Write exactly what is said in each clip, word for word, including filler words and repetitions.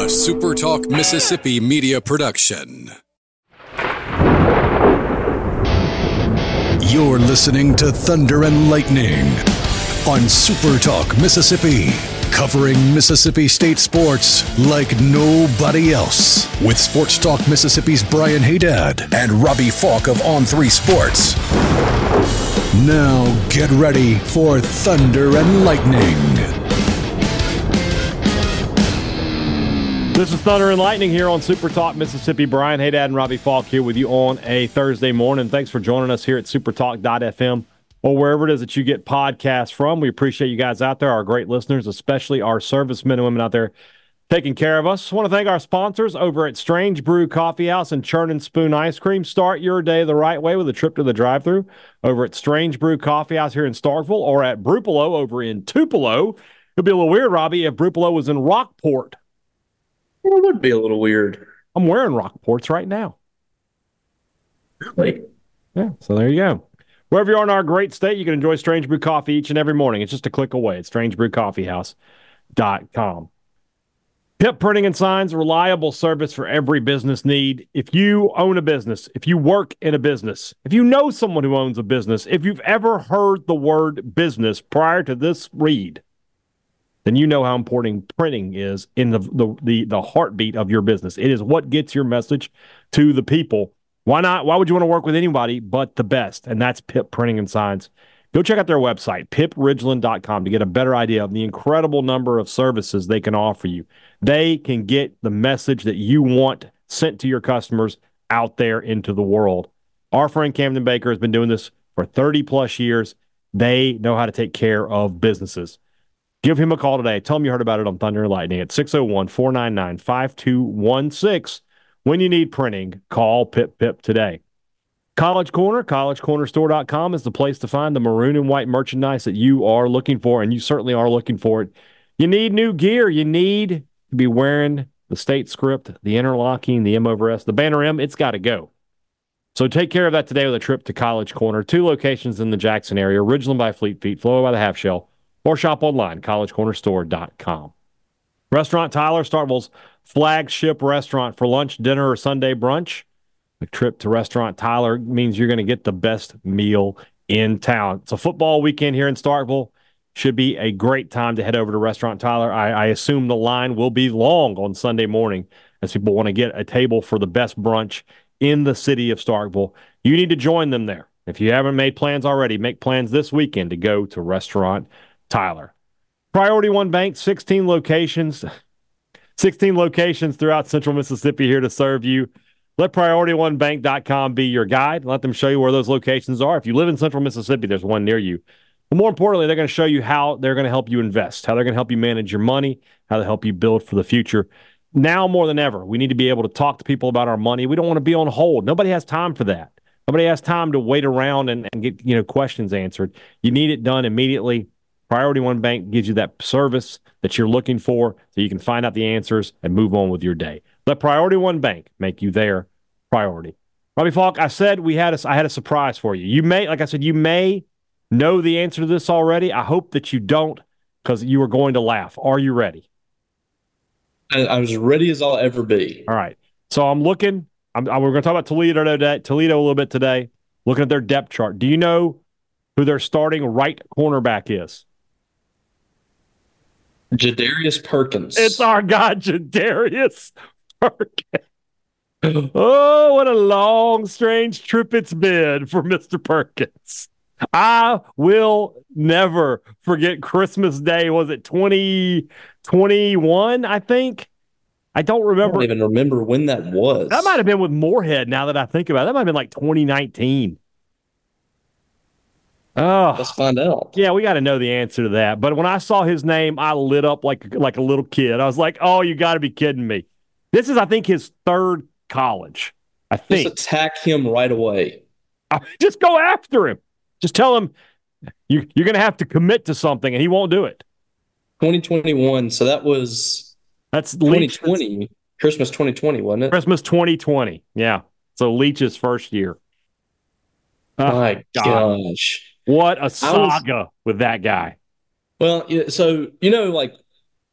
A Super Talk Mississippi media production. You're listening to Thunder and Lightning on Super Talk Mississippi, covering Mississippi State sports like nobody else. With Sports Talk Mississippi's Brian Haydad and Robbie Falk of On three Sports. Now get ready for Thunder and Lightning. This is Thunder and Lightning here on Super Talk Mississippi. Brian Haydad and Robbie Falk here with you on a Thursday morning. Thanks for joining us here at supertalk dot f m or wherever it is that you get podcasts from. We appreciate you guys out there, our great listeners, especially our servicemen and women out there taking care of us. I want to thank our sponsors over at Strange Brew Coffee House and Churn and Spoon Ice Cream. Start your day the right way with a trip to the drive-thru over at Strange Brew Coffee House here in Starkville or at Brupolo over in Tupelo. It'd be a little weird, Robbie, if Brupolo was in Rockport. It would be a little weird. I'm wearing Rockports right now. Really? Yeah, so there you go. Wherever you are in our great state, you can enjoy Strange Brew Coffee each and every morning. It's just a click away at strange brew coffee house dot com. Pip Printing and Signs, reliable service for every business need. If you own a business, if you work in a business, if you know someone who owns a business, if you've ever heard the word business prior to this read, then you know how important printing is in the, the the the heartbeat of your business. It is what gets your message to the people. Why not? Why would you want to work with anybody but the best? And that's Pip Printing and Signs. Go check out their website, pip ridgeland dot com, to get a better idea of the incredible number of services they can offer you. They can get the message that you want sent to your customers out there into the world. Our friend Camden Baker has been doing this for thirty plus years. They know how to take care of businesses. Give him a call today. Tell him you heard about it on Thunder and Lightning at six oh one, four nine nine, five two one six. When you need printing, call Pip Pip today. College Corner, college corner store dot com is the place to find the maroon and white merchandise that you are looking for, and you certainly are looking for it. You need new gear. You need to be wearing the state script, the interlocking, the M over S, the banner M. It's got to go. So take care of that today with a trip to College Corner. Two locations in the Jackson area, Ridgeland by Fleet Feet, Flow by the Half Shell, or shop online, college corner store dot com. Restaurant Tyler, Starkville's flagship restaurant for lunch, dinner, or Sunday brunch. A trip to Restaurant Tyler means you're going to get the best meal in town. It's a football weekend here in Starkville. Should be a great time to head over to Restaurant Tyler. I, I assume the line will be long on Sunday morning as people want to get a table for the best brunch in the city of Starkville. You need to join them there. If you haven't made plans already, make plans this weekend to go to Restaurant Tyler. Priority One Bank, sixteen locations, sixteen locations throughout central Mississippi here to serve you. Let priority one bank dot com be your guide. Let them show you where those locations are. If you live in central Mississippi, there's one near you. But more importantly, they're going to show you how they're going to help you invest, how they're going to help you manage your money, how to help you build for the future. Now more than ever, we need to be able to talk to people about our money. We don't want to be on hold. Nobody has time for that. Nobody has time to wait around and, and get, you know, questions answered. You need it done immediately. Priority One Bank gives you that service that you're looking for so you can find out the answers and move on with your day. Let Priority One Bank make you their priority. Robbie Falk, I said we had a, I had a surprise for you. You may, like I said, you may know the answer to this already. I hope that you don't, because you are going to laugh. Are you ready? I, I'm as ready as I'll ever be. All right. So I'm looking. I'm, I, we're going to talk about Toledo today, Toledo a little bit today, looking at their depth chart. Do you know who their starting right cornerback is? Jadarius Perkins. It's our guy, Jadarius Perkins. Oh, what a long, strange trip it's been for Mister Perkins. I will never forget Christmas Day. Was it twenty twenty-one, I think? I don't remember. I don't even remember when that was. That might have been with Moorhead, now that I think about it. That might have been like twenty nineteen. Oh, let's find out. Yeah, we got to know the answer to that. But when I saw his name, I lit up like like a little kid. I was like, "Oh, you got to be kidding me!" This is, I think, his third college. I think. Just attack him right away. I, just go after him. Just tell him you you're going to have to commit to something, and he won't do it. twenty twenty-one. So that was that's twenty twenty. Leach. Christmas twenty twenty, wasn't it? Christmas twenty twenty. Yeah. So Leach's first year. Oh, my God. gosh. What a saga was, with that guy. Well, so, you know, like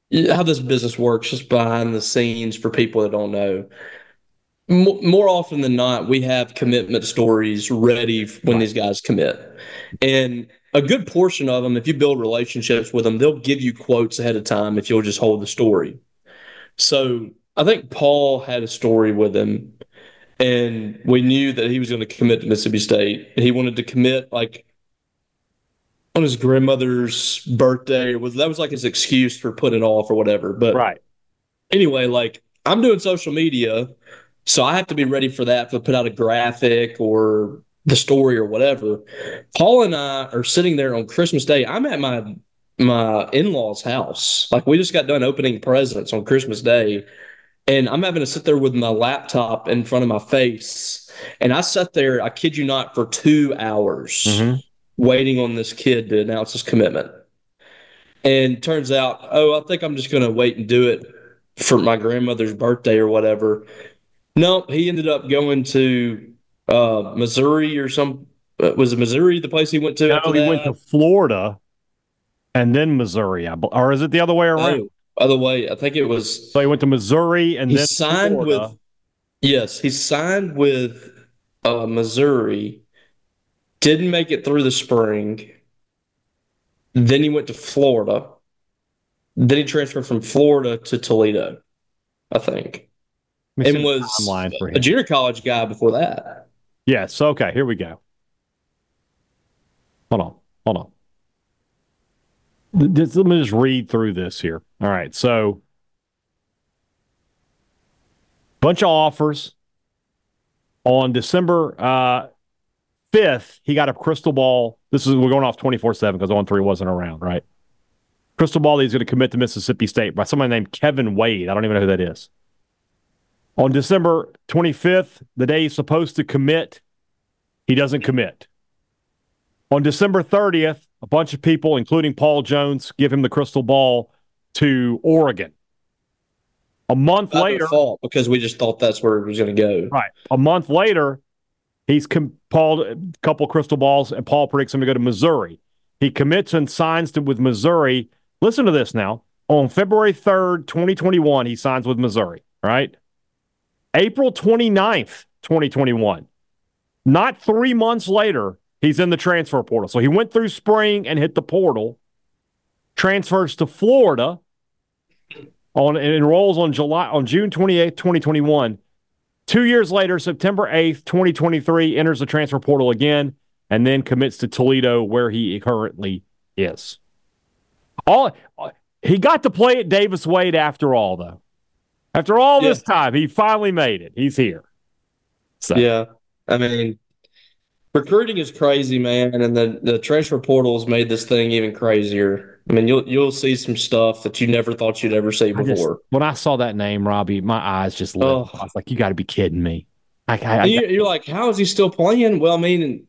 how this business works just behind the scenes for people that don't know. More often than not, we have commitment stories ready when these guys commit. And a good portion of them, if you build relationships with them, they'll give you quotes ahead of time if you'll just hold the story. So I think Paul had a story with him, and we knew that he was going to commit to Mississippi State. He wanted to commit like on his grandmother's birthday. Was that was like his excuse for putting it off or whatever. But right. Anyway, like I'm doing social media, so I have to be ready for that to put out a graphic or the story or whatever. Paul and I are sitting there on Christmas Day. I'm at my my in-laws' house. Like we just got done opening presents on Christmas Day, and I'm having to sit there with my laptop in front of my face. And I sat there, I kid you not, for two hours mm-hmm. waiting on this kid to announce his commitment. And turns out, oh, I think I'm just going to wait and do it for my grandmother's birthday or whatever. No, he ended up going to uh, Missouri or some. Uh, was it Missouri the place he went to? No, he that? went to Florida and then Missouri, or is it the other way around? Oh, other way. I think it was. So he went to Missouri and he then signed Florida. with. Yes, he signed with uh, Missouri. Didn't make it through the spring. Then he went to Florida. Then he transferred from Florida to Toledo, I think. And was a junior college guy before that. Yes. Okay. Here we go. Hold on. Hold on. Let me just read through this here. All right. So, bunch of offers. On December uh, fifth, he got a crystal ball. This is we're going off twenty-four seven because on three wasn't around, right? Crystal ball that he's going to commit to Mississippi State by somebody named Kevin Wade. I don't even know who that is. On December twenty-fifth, the day he's supposed to commit, he doesn't commit. On December thirtieth, a bunch of people, including Paul Jones, give him the crystal ball to Oregon. A month Not later, fault because we just thought that's where it was going to go. Right. A month later, he's com- Paul a couple crystal balls, and Paul predicts him to go to Missouri. He commits and signs to, with Missouri. Listen to this now. On February third, twenty twenty-one, he signs with Missouri. Right. April twenty-ninth, twenty twenty-one. Not three months later, he's in the transfer portal. So he went through spring and hit the portal, transfers to Florida, on and enrolls on July on June twenty-eighth, twenty twenty-one. Two years later, September eighth, twenty twenty-three, enters the transfer portal again, and then commits to Toledo, where he currently is. All he got to play at Davis Wade after all, though. After all yeah. this time, he finally made it. He's here. So. Yeah. I mean, recruiting is crazy, man, and the, the transfer portal has made this thing even crazier. I mean, you'll you'll see some stuff that you never thought you'd ever see before. Just, when I saw that name, Robbie, my eyes just lit. Oh. I was like, you got to be kidding me. I, I, I, you, you're like, how is he still playing? Well, I mean,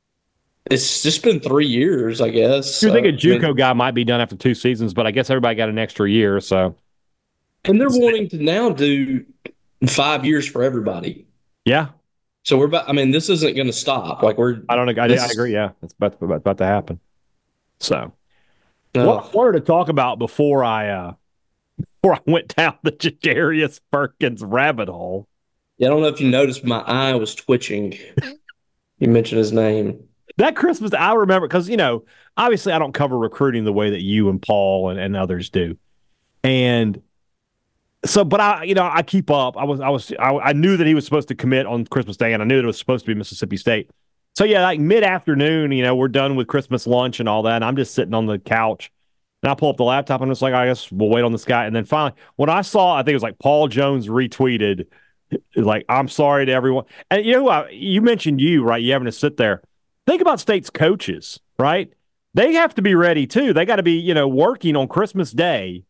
it's just been three years, I guess. You think a JUCO I mean, guy might be done after two seasons, but I guess everybody got an extra year, so. And they're wanting to now do five years for everybody. Yeah. So we're about, I mean, this isn't going to stop. Like we're, I don't know. I, I agree. Yeah. It's about, about, about to happen. So uh, what I wanted to talk about before I, uh, before I went down the Jadarius Perkins rabbit hole. Yeah. I don't know if you noticed, my eye was twitching. You mentioned his name. That Christmas, I remember, because, you know, obviously I don't cover recruiting the way that you and Paul and, and others do. And, So, but I, you know, I keep up. I was, I was, I, I knew that he was supposed to commit on Christmas Day, and I knew that it was supposed to be Mississippi State. So, yeah, like mid-afternoon, you know, we're done with Christmas lunch and all that, and I'm just sitting on the couch, and I pull up the laptop, and I'm just like, I guess we'll wait on this guy. And then finally, when I saw, I think it was like Paul Jones retweeted, like, I'm sorry to everyone. And you know, I, you mentioned you, right? You having to sit there. Think about State's coaches, right? They have to be ready, too. They got to be, you know, working on Christmas Day.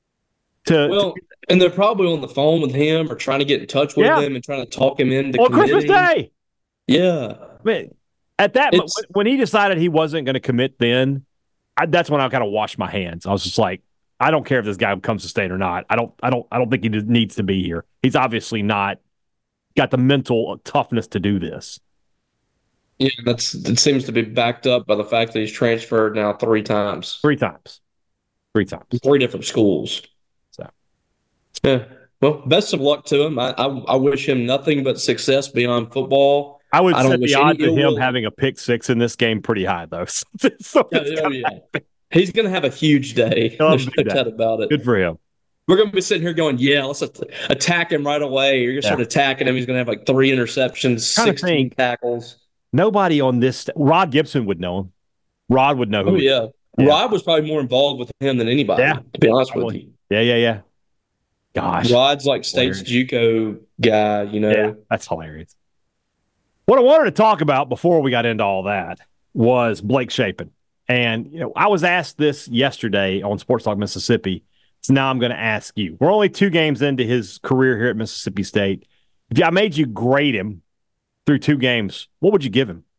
To, well, to, and they're probably on the phone with him or trying to get in touch with yeah. him and trying to talk him into on committing. Christmas Day. Yeah, I mean, at that when, when he decided he wasn't going to commit, then I, that's when I kind of washed my hands. I was just like, I don't care if this guy comes to State or not. I don't, I don't, I don't think he needs to be here. He's obviously not got the mental toughness to do this. Yeah, that's it seems to be backed up by the fact that he's transferred now three times. Three times. Three times. Three different schools. So, yeah. Well, best of luck to him. I, I, I wish him nothing but success beyond football. I would I don't set wish the any odds of ill him will. having a pick six in this game pretty high, though. so it's Oh, oh, yeah. He's going to have a huge day. He'll have a There's big no day. doubt about it. Good for him. We're going to be sitting here going, yeah, let's at- attack him right away. You're going to Yeah. start attacking him. He's going to have like three interceptions, Kinda sixteen think- tackles. Nobody on this. Rod Gibson would know him. Rod would know who. Oh, he- yeah. Yeah. Rod was probably more involved with him than anybody, Yeah. to be honest with Probably. you. Yeah, yeah, yeah. Gosh. Rod's like State's JUCO guy, you know. Yeah, that's hilarious. What I wanted to talk about before we got into all that was Blake Shapen. And, you know, I was asked this yesterday on Sports Talk Mississippi. So now I'm going to ask you. We're only two games into his career here at Mississippi State. If I made you grade him through two games, what would you give him?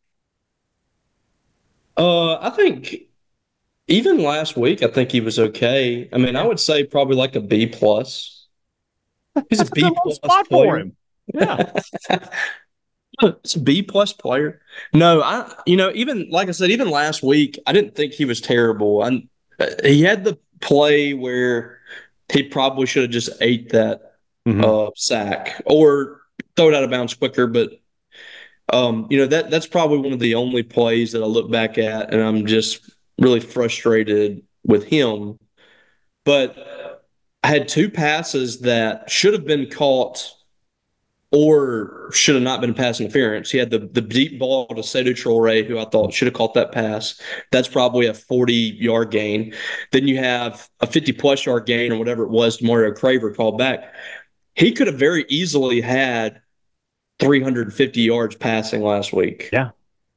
Uh, I think even last week, I think he was okay. I mean, I would say probably like a B plus. He's That's a B good little plus spot player. for him. Yeah. It's a B plus player. No, I you know even like I said, even last week, I didn't think he was terrible. I, he had the play where he probably should have just ate that Mhm. uh, sack or throw it out of bounds quicker. But um, you know that that's probably one of the only plays that I look back at, and I'm just really frustrated with him. But I had two passes that should have been caught or should have not been pass interference. He had the, the deep ball to Seydou Traore, who I thought should have caught that pass. That's probably a forty-yard gain. Then you have a fifty-plus yard gain or whatever it was to Mario Craver called back. He could have very easily had three hundred fifty yards passing last week. Yeah.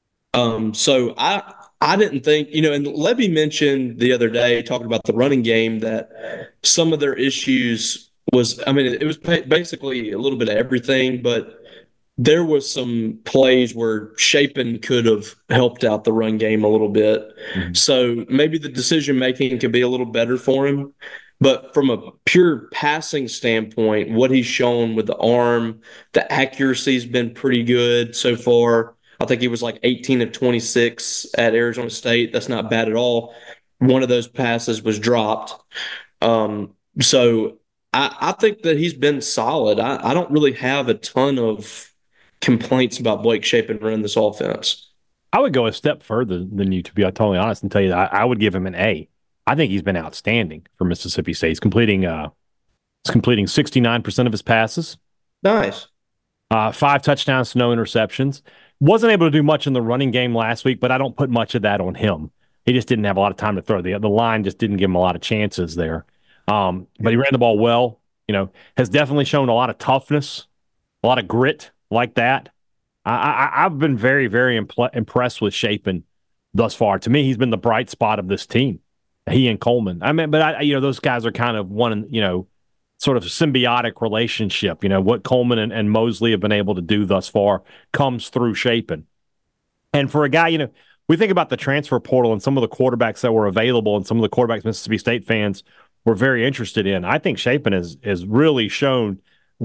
Um. So I I didn't think, you know, and Levy mentioned the other day talking about the running game that some of their issues was, I mean, it was basically a little bit of everything, but there was some plays where Shapen could have helped out the run game a little bit. Mhm. So maybe the decision making could be a little better for him. But from a pure passing standpoint, what he's shown with the arm, the accuracy's been pretty good so far. I think he was like eighteen of twenty-six at Arizona State. That's not bad at all. One of those passes was dropped. Um, so I, I think that he's been solid. I, I don't really have a ton of complaints about Blake Shapen running this offense. I would go a step further than you, to be totally honest, and tell you that I, I would give him an A. I think he's been outstanding for Mississippi State. He's completing uh, he's completing sixty-nine percent of his passes, Nice. uh, five touchdowns to no interceptions. Wasn't able to do much in the running game last week, but I don't put much of that on him. He just didn't have a lot of time to throw. The, the line just didn't give him a lot of chances there. Um, but he ran the ball well, you know, has definitely shown a lot of toughness, a lot of grit like that. I, I, I've been very, very impl- impressed with Shapen thus far. To me, he's been the bright spot of this team. He and Coleman. I mean, but I, you know, those guys are kind of one, you know, sort of symbiotic relationship. You know, what Coleman and, and Mosley have been able to do thus far comes through Shapen. And for a guy, you know, we think about the transfer portal and some of the quarterbacks that were available and some of the quarterbacks Mississippi State fans were very interested in. I think Shapen has, has really shown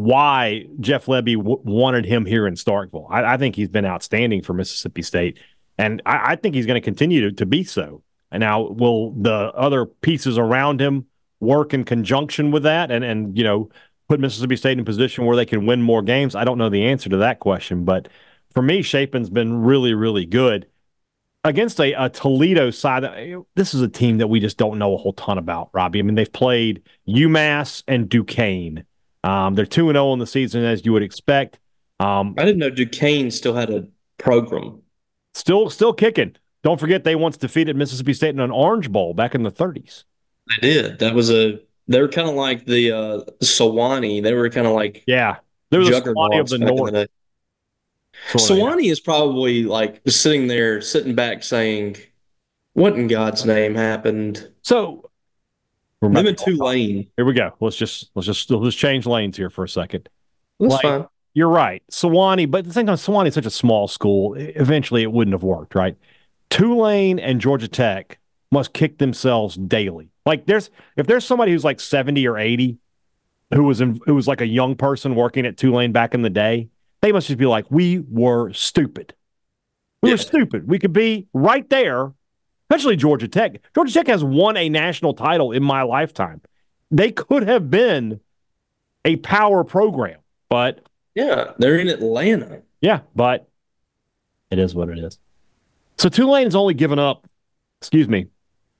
why Jeff Lebby w- wanted him here in Starkville. I, I think he's been outstanding for Mississippi State, and I, I think he's going to continue to, to be so. And now, will the other pieces around him work in conjunction with that and, and you know, put Mississippi State in a position where they can win more games? I don't know the answer to that question, but for me, Shapen's been really, really good. Against a, a Toledo side, this is a team that we just don't know a whole ton about, Robbie. I mean, they've played UMass and Duquesne. Um, they're two and zero in the season, as you would expect. Um, I didn't know Duquesne still had a program. Still, still kicking. Don't forget, they once defeated Mississippi State in an Orange Bowl back in the thirties. They did. That was a. They were kind of like the uh, Sewanee. They were kind of like Yeah, they were the Sewanee of juggernauts the back in North. the day. Sort of, yeah. Sewanee is probably like sitting there, sitting back, saying, "What in God's name happened?" So, we're Them about and to- Tulane. here we go. Let's just let's just let's change lanes here for a second. That's Like- fine. You're right. Sewanee, but at the same time, Sewanee is such a small school. Eventually, it wouldn't have worked, right? Tulane and Georgia Tech must kick themselves daily. Like, there's if there's somebody who's like seventy or eighty who was in, who was like a young person working at Tulane back in the day, they must just be like, we were stupid. We Yeah. were stupid. We could be right there especially Georgia Tech. Georgia Tech has won a national title in my lifetime. They could have been a power program, but yeah, they're in Atlanta. Yeah, but it is what it is. So Tulane's only given up, excuse me,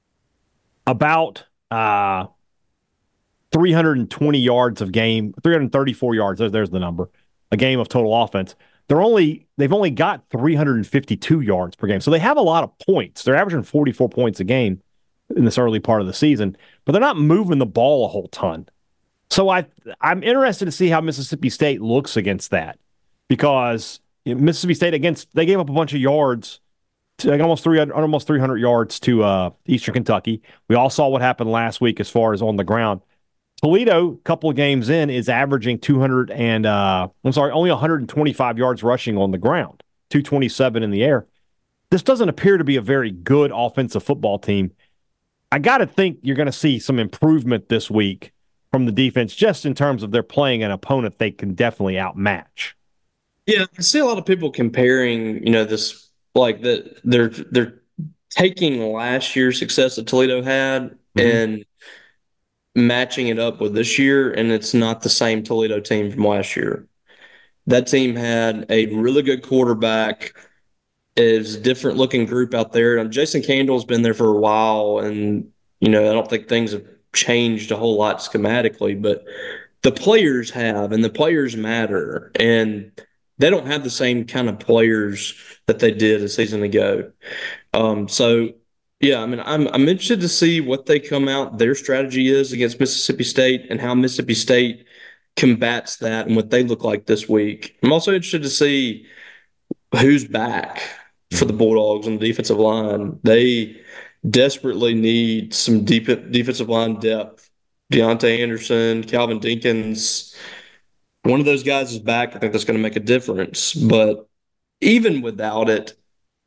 about uh, three hundred twenty yards of game, three hundred thirty-four yards. There's, there's the number, a game of total offense. They're only they've only got three hundred fifty-two yards per game, so they have a lot of points. They're averaging forty-four points a game in this early part of the season, but they're not moving the ball a whole ton. So I I'm interested to see how Mississippi State looks against that, because you know, Mississippi State against they gave up a bunch of yards, to, like almost three hundred almost three hundred yards to uh, Eastern Kentucky. We all saw what happened last week as far as on the ground. Toledo, a couple of games in, is averaging two hundred and uh, I'm sorry, only one hundred twenty-five yards rushing on the ground, two twenty-seven in the air. This doesn't appear to be a very good offensive football team. I got to think you're going to see some improvement this week from the defense, just in terms of they're playing an opponent they can definitely outmatch. Yeah, I see a lot of people comparing, you know, this like that they're they're taking last year's success that Toledo had mm-hmm. and matching it up with this year, and it's not the same Toledo team from last year. That team had a really good quarterback. Is a different looking group out there. And Jason Candle's been there for a while, and you know, I don't think things have changed a whole lot schematically, but the players have, and the players matter, and they don't have the same kind of players that they did a season ago. Um, so yeah, I mean, I'm I'm interested to see what they come out, their strategy is against Mississippi State, and how Mississippi State combats that and what they look like this week. I'm also interested to see who's back for the Bulldogs on the defensive line. They desperately need some deep defensive line depth. Deontay Anderson, Calvin Dinkins, one of those guys is back. I think that's going to make a difference. But even without it,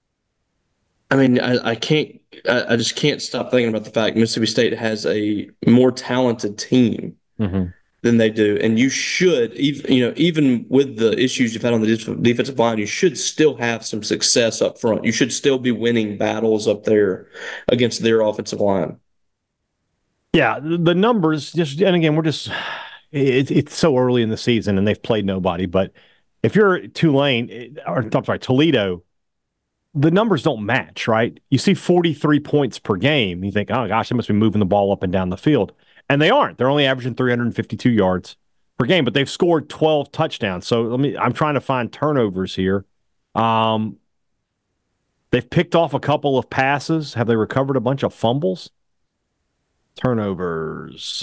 I mean, I, I can't. I, I just can't stop thinking about the fact Mississippi State has a more talented team mm-hmm. than they do, and you should, even you know, even with the issues you've had on the defensive line, you should still have some success up front. You should still be winning battles up there against their offensive line. Yeah, the numbers just, and again, we're just it, it's so early in the season, and they've played nobody. But if you're Tulane, or I'm sorry, Toledo, the numbers don't match, right? You see forty-three points per game. You think, oh gosh, they must be moving the ball up and down the field. And they aren't. They're only averaging three hundred fifty-two yards per game, but they've scored twelve touchdowns. So let me I'm trying to find turnovers here. Um, they've picked off a couple of passes. Have they recovered a bunch of fumbles? Turnovers.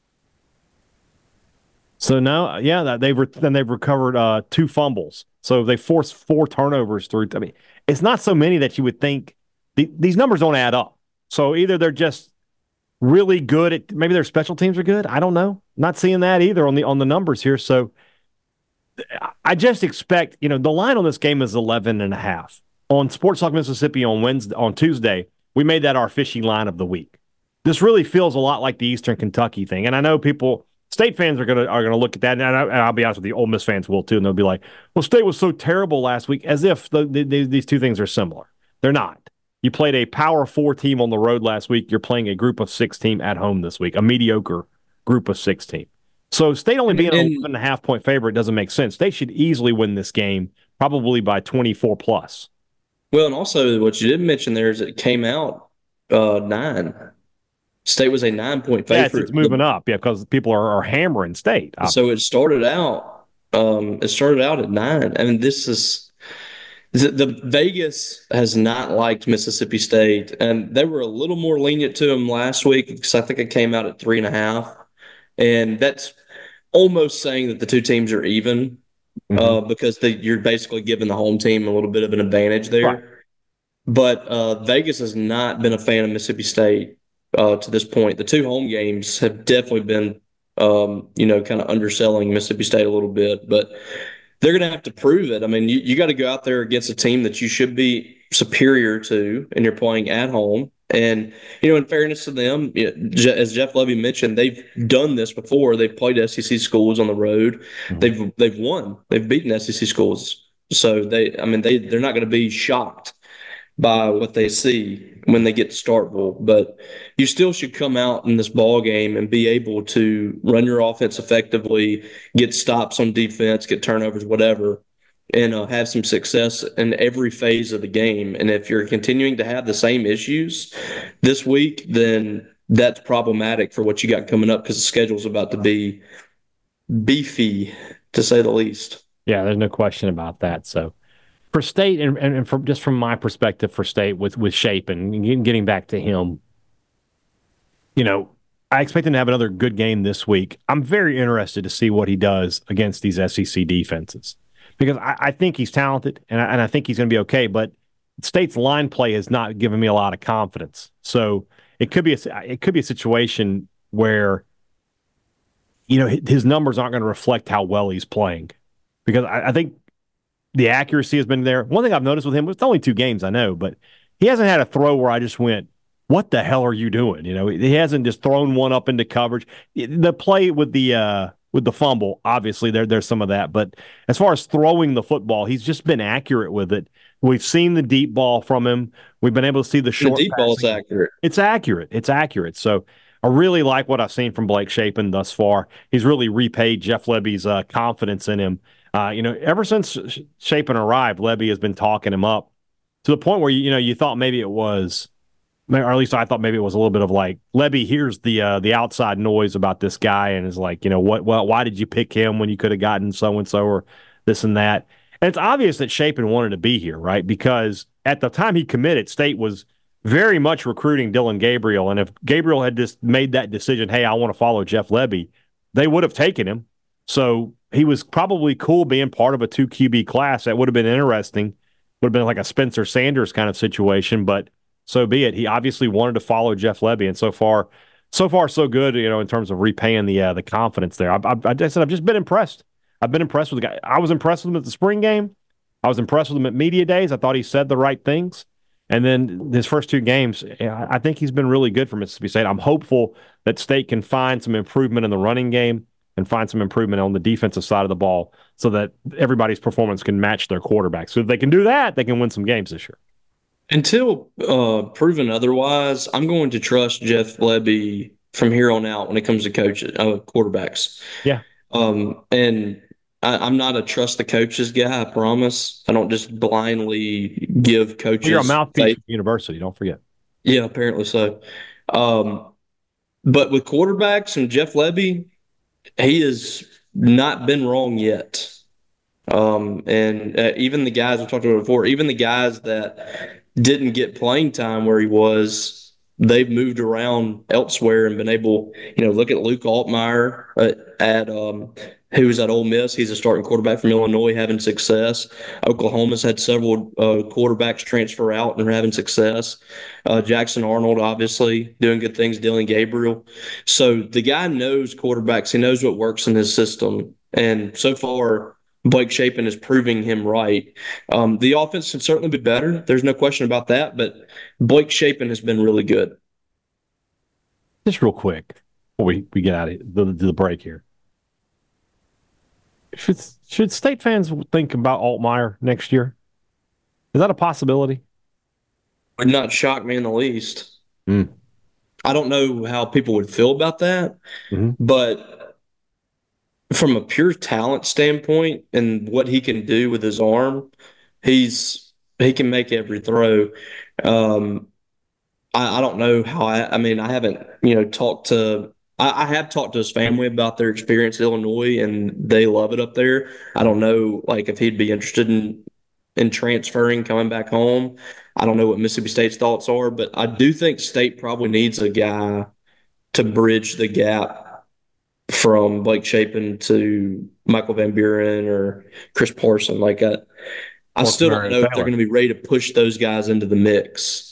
So no, yeah, they've re- then they've recovered uh, two fumbles. So they forced four turnovers through. I mean, it's not so many that you would think the, these numbers don't add up. So either they're just really good at, maybe their special teams are good. I don't know. Not seeing that either on the on the numbers here. So I just expect, you know, the line on this game is eleven and a half. On Sports Talk Mississippi on Wednesday, on Tuesday, we made that our fishy line of the week. This really feels a lot like the Eastern Kentucky thing. And I know people, State fans are gonna are gonna look at that, and, I, and I'll be honest with you, Ole Miss fans will too, and they'll be like, "Well, State was so terrible last week," as if the, the, these two things are similar. They're not. You played a Power Four team on the road last week. You're playing a Group of Six team at home this week, a mediocre Group of Six team. So State only being an eleven and a half point favorite doesn't make sense. They should easily win this game, probably by twenty-four plus. Well, and also what you didn't mention there is it came out uh, nine. State was a nine-point favorite. Yes, it's moving up, yeah, because people are, are hammering State. So it started out, um, it started out at nine. I mean, this is the, the Vegas has not liked Mississippi State, and they were a little more lenient to them last week because I think it came out at three and a half, and that's almost saying that the two teams are even mm-hmm. uh, because they, you're basically giving the home team a little bit of an advantage there. Right. But uh, Vegas has not been a fan of Mississippi State. Uh, to this point, the two home games have definitely been, um, you know, kind of underselling Mississippi State a little bit, but they're going to have to prove it. I mean, you, you got to go out there against a team that you should be superior to, and you're playing at home. And, you know, in fairness to them, as Jeff Levy mentioned, they've done this before. They've played S E C schools on the road. Mm-hmm. They've they've won. They've beaten S E C schools. So they, I mean, they they're not going to be shocked by what they see when they get to Starkville. But you still should come out in this ball game and be able to run your offense effectively, get stops on defense, get turnovers, whatever, and uh, have some success in every phase of the game. And if you're continuing to have the same issues this week, then that's problematic for what you got coming up because the schedule's about to be beefy, to say the least. Yeah, there's no question about that. So for State, and, and from just from my perspective for State with, with Shapen, and getting back to him, you know, I expect him to have another good game this week. I'm very interested to see what he does against these S E C defenses because I, I think he's talented, and I, and I think he's going to be okay, but State's line play has not given me a lot of confidence. So it could be a, it could be a situation where, you know, his numbers aren't going to reflect how well he's playing because I, I think the accuracy has been there. One thing I've noticed with him, it's only two games, I know, but he hasn't had a throw where I just went, what the hell are you doing? You know, he hasn't just thrown one up into coverage. The play with the uh, with the fumble, obviously there there's some of that, but as far as throwing the football, he's just been accurate with it. We've seen the deep ball from him. We've been able to see the short. The deep ball is accurate. It's accurate. It's accurate. So I really like what I've seen from Blake Shapen thus far. He's really repaid Jeff Lebby's uh, confidence in him. Uh, you know, ever since Shapen arrived, Lebby has been talking him up to the point where you, you know you thought maybe it was, or at least I thought maybe it was a little bit of like Lebby hears the uh, the outside noise about this guy and is like, you know, what? Well, why did you pick him when you could have gotten so and so or this and that? And it's obvious that Shapen wanted to be here, right? Because at the time he committed, State was very much recruiting Dillon Gabriel, and if Gabriel had just made that decision, hey, I want to follow Jeff Lebby, they would have taken him. So he was probably cool being part of a two Q B class. That would have been interesting. Would have been like a Spencer Sanders kind of situation, but so be it. He obviously wanted to follow Jeff Lebby, and so far, so far, so good. You know, in terms of repaying the uh, the confidence there. I, I, I said I've just been impressed. I've been impressed with the guy. I was impressed with him at the spring game. I was impressed with him at media days. I thought he said the right things. And then his first two games, I think he's been really good for Mississippi State. I'm hopeful that State can find some improvement in the running game and find some improvement on the defensive side of the ball so that everybody's performance can match their quarterback. So if they can do that, they can win some games this year. Until uh, proven otherwise, I'm going to trust Jeff Lebby from here on out when it comes to coaches, uh, quarterbacks. Yeah. Um, and I, I'm not a trust the coaches guy, I promise. I don't just blindly give coaches. You're a mouthpiece faith. at university, don't forget. Yeah, apparently so. Um, but with quarterbacks and Jeff Lebby, he has not been wrong yet. Um, and uh, even the guys we talked about before, even the guys that didn't get playing time where he was, they've moved around elsewhere and been able, you know, look at Luke Altmaier at, at um, who was at Ole Miss. He's a starting quarterback from Illinois, having success. Oklahoma's had several uh, quarterbacks transfer out and are having success. Uh, Jackson Arnold, obviously, doing good things. Dillon Gabriel. So the guy knows quarterbacks. He knows what works in his system. And so far, Blake Shapen is proving him right. Um, the offense can certainly be better. There's no question about that. But Blake Shapen has been really good. Just real quick before we, we get out of the, the break here. Should, should State fans think about Altmaier next year? Is that a possibility? Would not shock me in the least. Mm. I don't know how people would feel about that, mm-hmm. but from a pure talent standpoint and what he can do with his arm, he's he can make every throw. Um, I, I don't know how. I, I mean, I haven't you know talked to. I, I have talked to his family about their experience in Illinois, and they love it up there. I don't know, like, if he'd be interested in in transferring, coming back home. I don't know what Mississippi State's thoughts are, but I do think State probably needs a guy to bridge the gap from Blake Shapen to Michael Van Buren or Chris Parson. Like, I, I still don't know if they're going to be ready to push those guys into the mix.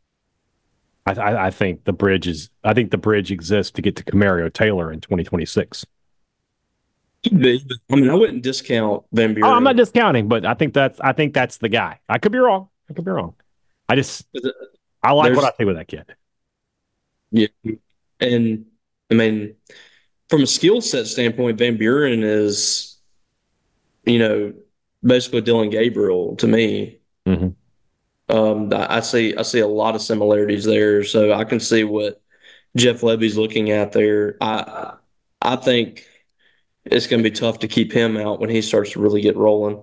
I, I, I think the bridge is. I think the bridge exists to get to Camario Taylor in twenty twenty-six. I mean, I wouldn't discount Van Buren. Oh, I'm not discounting, but I think that's. I think that's the guy. I could be wrong. I could be wrong. I just. I like There's, what I see with that kid. Yeah, and I mean, from a skill set standpoint, Van Buren is, you know, basically Dillon Gabriel to me. Mm-hmm. Um, I I see I see a lot of similarities there, so I can see what Jeff Levy's looking at there. I I think it's going to be tough to keep him out when he starts to really get rolling.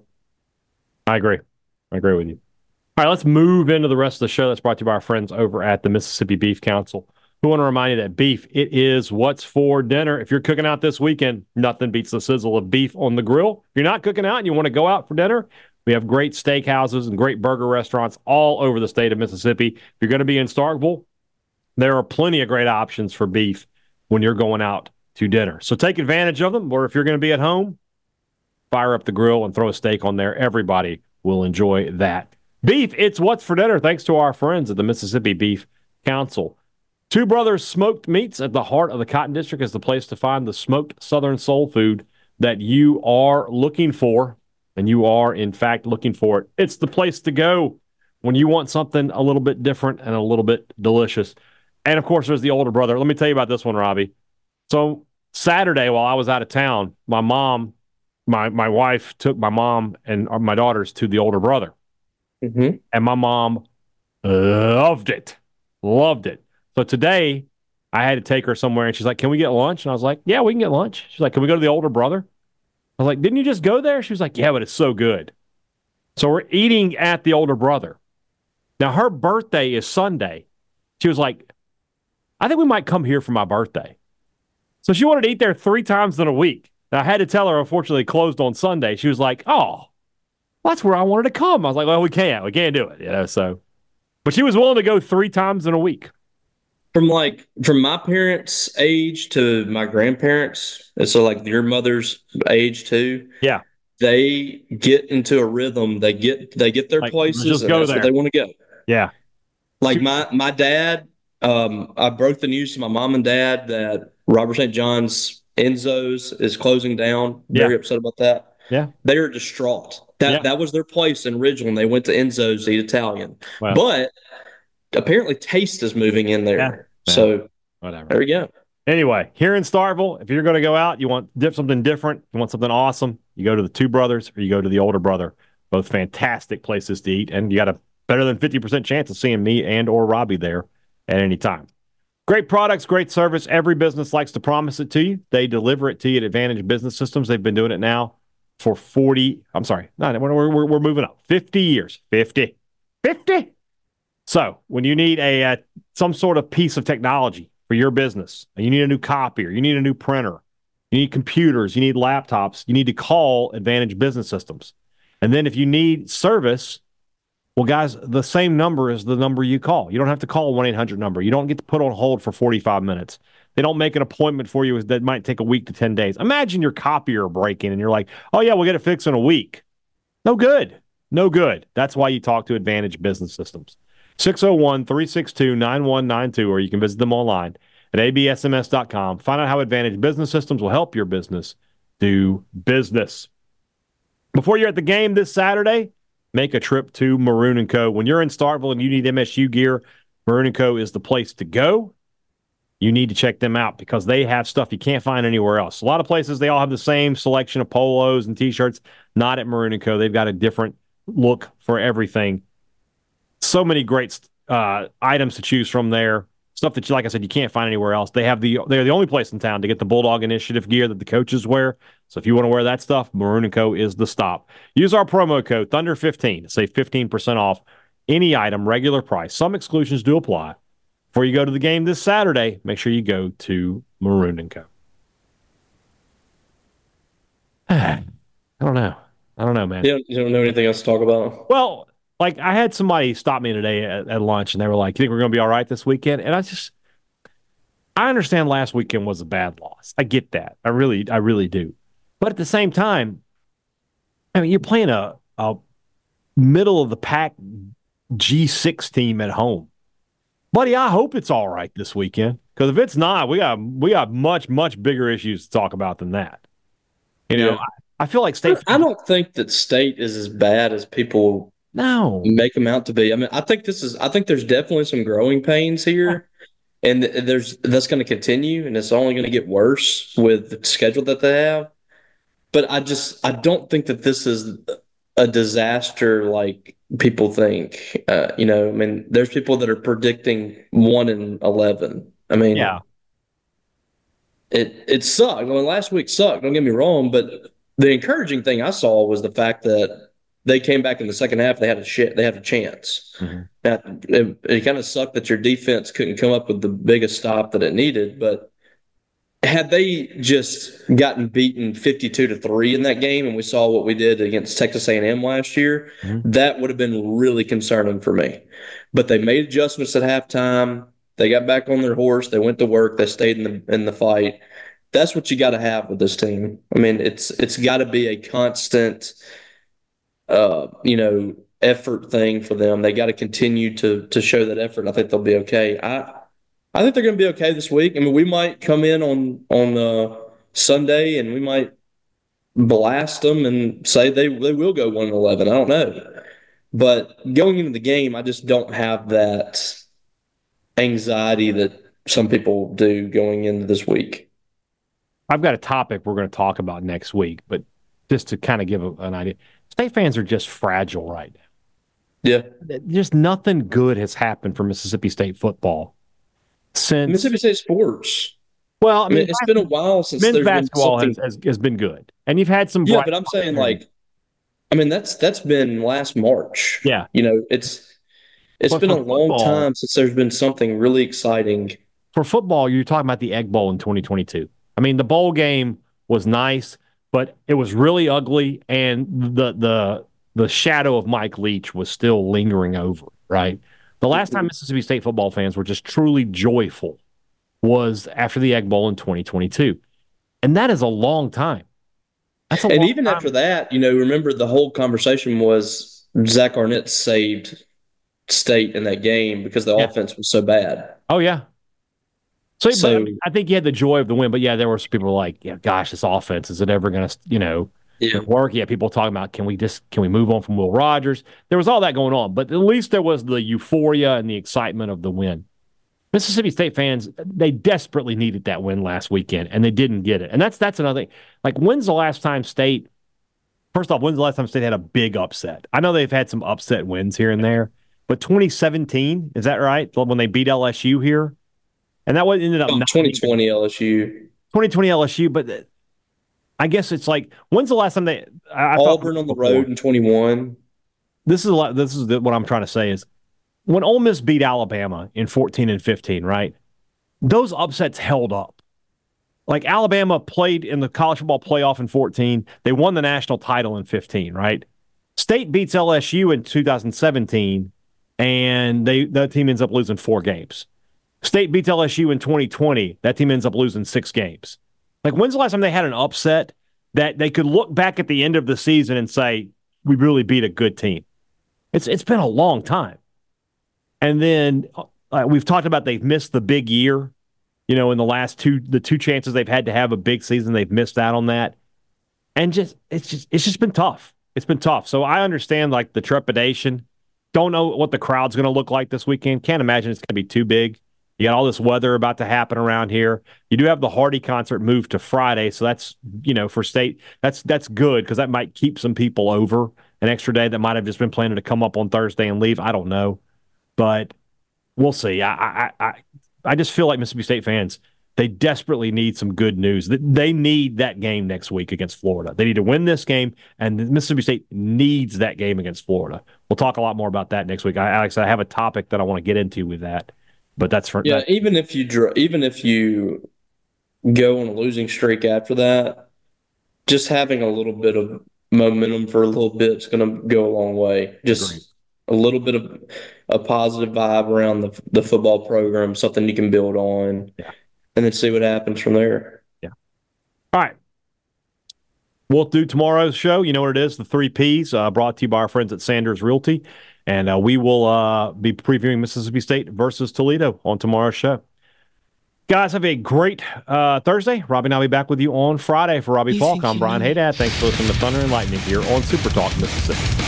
I agree. I agree with you. All right, let's move into the rest of the show. That's brought to you by our friends over at the Mississippi Beef Council, who want to remind you that beef, it is what's for dinner. If you're cooking out this weekend, nothing beats the sizzle of beef on the grill. If you're not cooking out and you want to go out for dinner, we have great steakhouses and great burger restaurants all over the state of Mississippi. If you're going to be in Starkville, there are plenty of great options for beef when you're going out to dinner. So take advantage of them, or if you're going to be at home, fire up the grill and throw a steak on there. Everybody will enjoy that. Beef, it's what's for dinner, thanks to our friends at the Mississippi Beef Council. Two Brothers Smoked Meats at the heart of the Cotton District is the place to find the smoked Southern soul food that you are looking for, and you are, in fact, looking for it. It's the place to go when you want something a little bit different and a little bit delicious. And, of course, there's the older brother. Let me tell you about this one, Robbie. So Saturday, while I was out of town, my mom, my, my wife took my mom and my daughters to the older brother. Mm-hmm. And my mom loved it. Loved it. So today, I had to take her somewhere, and she's like, can we get lunch? And I was like, yeah, we can get lunch. She's like, can we go to the older brother? I was like, didn't you just go there? She was like, yeah, but it's so good. So we're eating at the older brother. Now, her birthday is Sunday. She was like, I think we might come here for my birthday. So she wanted to eat there three times in a week. Now, I had to tell her, unfortunately, closed on Sunday. She was like, oh, that's where I wanted to come. I was like, well, we can't. We can't do it. You know, so. But she was willing to go three times in a week. From like from my parents' age to my grandparents, and so like your mother's age too. Yeah. They get into a rhythm. They get they get their like, places just and go that's there. where they want to go. Yeah. Like my my dad, um, I broke the news to my mom and dad that Robert Saint John's Enzo's is closing down. Very Yeah. upset about that. Yeah. They are distraught. That Yeah. that was their place in Ridgeland. They went to Enzo's to eat Italian. Well. But apparently Taste is moving in there. Yeah. So whatever. there we go. Anyway, here in Starkville, if you're going to go out, you want dip something different, you want something awesome, you go to the Two Brothers or you go to the older brother. Both fantastic places to eat, and you got a better than fifty percent chance of seeing me and or Robbie there at any time. Great products, great service. Every business likes to promise it to you. They deliver it to you at Advantage Business Systems. They've been doing it now for forty, I'm sorry, no, we're, we're, we're moving up, fifty years, fifty, fifty. So when you need a uh, some sort of piece of technology for your business, you need a new copier, you need a new printer, you need computers, you need laptops, you need to call Advantage Business Systems. And then if you need service, well, guys, the same number is the number you call. You don't have to call a one eight hundred number. You don't get to put on hold for forty-five minutes. They don't make an appointment for you that might take a week to ten days. Imagine your copier breaking and you're like, oh, yeah, we'll get it fixed in a week. No good. No good. That's why you talk to Advantage Business Systems. six oh one, three six two, nine one nine two, or you can visit them online at a b s m s dot com. Find out how Advantage Business Systems will help your business do business. Before you're at the game this Saturday, make a trip to Maroon and Co. When you're in Starkville and you need M S U gear, Maroon and Co. is the place to go. You need to check them out because they have stuff you can't find anywhere else. A lot of places, they all have the same selection of polos and T-shirts. Not at Maroon and Co. They've got a different look for everything. So many great uh, items to choose from there. Stuff that, you, like I said, you can't find anywhere else. They have the they're the only place in town to get the Bulldog Initiative gear that the coaches wear. So if you want to wear that stuff, Maroon and Co. is the stop. Use our promo code Thunder fifteen to save fifteen percent off any item, regular price. Some exclusions do apply. Before you go to the game this Saturday, make sure you go to Maroon and Co. I don't know. I don't know, man. You don't, you don't know anything else to talk about? Well, like, I had somebody stop me today at, at lunch, and they were like, you think we're going to be all right this weekend? And I just, I understand last weekend was a bad loss. I get that. I really, I really do. But at the same time, I mean, you're playing a, a middle-of-the-pack G six team at home. Buddy, I hope it's all right this weekend, because if it's not, we got we got much, much bigger issues to talk about than that. You know, Yeah. I, I feel like State. I don't think that State is as bad as people No. make them out to be. I mean, I think this is. I think there's definitely some growing pains here, and there's that's going to continue, and it's only going to get worse with the schedule that they have. But I just I don't think that this is a disaster like people think. Uh, you know, I mean, there's people that are predicting one in eleven. I mean, Yeah. it it sucked. I mean, last week sucked. Don't get me wrong, but the encouraging thing I saw was the fact that they came back in the second half. They had a sh- they had a chance. Mm-hmm. Now, it, it kind of sucked that your defense couldn't come up with the biggest stop that it needed, but had they just gotten beaten fifty-two to three in that game, and we saw what we did against Texas A and M last year, mm-hmm. that would have been really concerning for me. But they made adjustments at halftime. They got back on their horse. They went to work. They stayed in the in the fight. That's what you got to have with this team. I mean, it's it's got to be a constant, uh, you know, effort thing for them. They got to continue to to show that effort. And I think they'll be okay. I I think they're going to be okay this week. I mean, we might come in on on uh, Sunday and we might blast them and say they they will go one and eleven. I don't know, but going into the game, I just don't have that anxiety that some people do going into this week. I've got a topic we're going to talk about next week, but just to kind of give a, an idea, State fans are just fragile right now. Yeah, just nothing good has happened for Mississippi State football since Mississippi State sports. Well, I mean, I mean it's been a while since men's there's basketball been has, has has been good, and you've had some. Yeah, but I'm saying like, I mean that's that's been last March. Yeah, you know it's it's but been a long football, time since there's been something really exciting. For football, you're talking about the Egg Bowl in twenty twenty-two. I mean, the bowl game was nice, but it was really ugly, and the the the shadow of Mike Leach was still lingering over. Right, the last time Mississippi State football fans were just truly joyful was after the Egg Bowl in twenty twenty-two. And that is a long time. That's a and long even time. After that, you know, remember the whole conversation was Zach Arnett saved State in that game because the yeah. offense was so bad. Oh, yeah. So, so but, I, mean, I think he had the joy of the win. But, yeah, there were some people like, yeah, gosh, this offense, is it ever going to, you know, yeah. work? Yeah, people talking about, can we just, can we move on from Will Rogers? There was all that going on. But at least there was the euphoria and the excitement of the win. Mississippi State fans, they desperately needed that win last weekend, and they didn't get it. And that's that's another thing. Like, when's the last time State – first off, when's the last time State had a big upset? I know they've had some upset wins here and there, but twenty seventeen, is that right? When they beat L S U here? And that ended up oh, – twenty twenty L S U. twenty twenty L S U, but I guess it's like, when's the last time they – Auburn on the road in twenty-one. This is a lot, this is the, what I'm trying to say is, when Ole Miss beat Alabama in fourteen and fifteen, right, those upsets held up. Like, Alabama played in the college football playoff in fourteen. They won the national title in fifteen, right? State beats L S U in two thousand seventeen, and they that team ends up losing four games. State beats L S U in twenty twenty. That team ends up losing six games. Like, when's the last time they had an upset that they could look back at the end of the season and say, we really beat a good team? It's It's been a long time. And then uh, we've talked about they've missed the big year, you know, in the last two, the two chances they've had to have a big season, they've missed out on that. And just, it's just, it's just been tough. It's been tough. So I understand like the trepidation. Don't know what the crowd's going to look like this weekend. Can't imagine it's going to be too big. You got all this weather about to happen around here. You do have the Hardy concert moved to Friday. So that's, you know, for State, that's, that's good because that might keep some people over an extra day that might have just been planning to come up on Thursday and leave. I don't know. But we'll see. I, I I I just feel like Mississippi State fans, they desperately need some good news. They need that game next week against Florida. They need to win this game, and Mississippi State needs that game against Florida. We'll talk a lot more about that next week. I, Alex, I have a topic that I want to get into with that, but that's for yeah. That. Even if you even if you go on a losing streak after that, just having a little bit of momentum for a little bit is going to go a long way. Just. Agreed. A little bit of a positive vibe around the the football program, something you can build on, yeah. and then see what happens from there. Yeah. All right. We'll do tomorrow's show. You know what it is, the three Ps, uh, brought to you by our friends at Sanders Realty. And uh, we will uh, be previewing Mississippi State versus Toledo on tomorrow's show. Guys, have a great uh, Thursday. Robbie and I'll be back with you on Friday. For Robbie Falk, I'm Brian Haydad. Thanks for listening to Thunder and Lightning here on Super Talk Mississippi.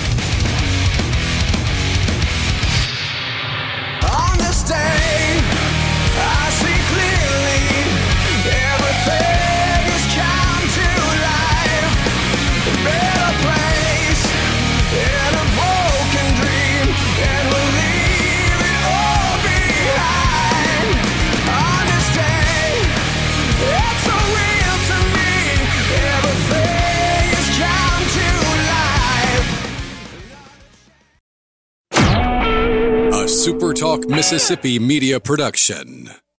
Super Talk Mississippi media production.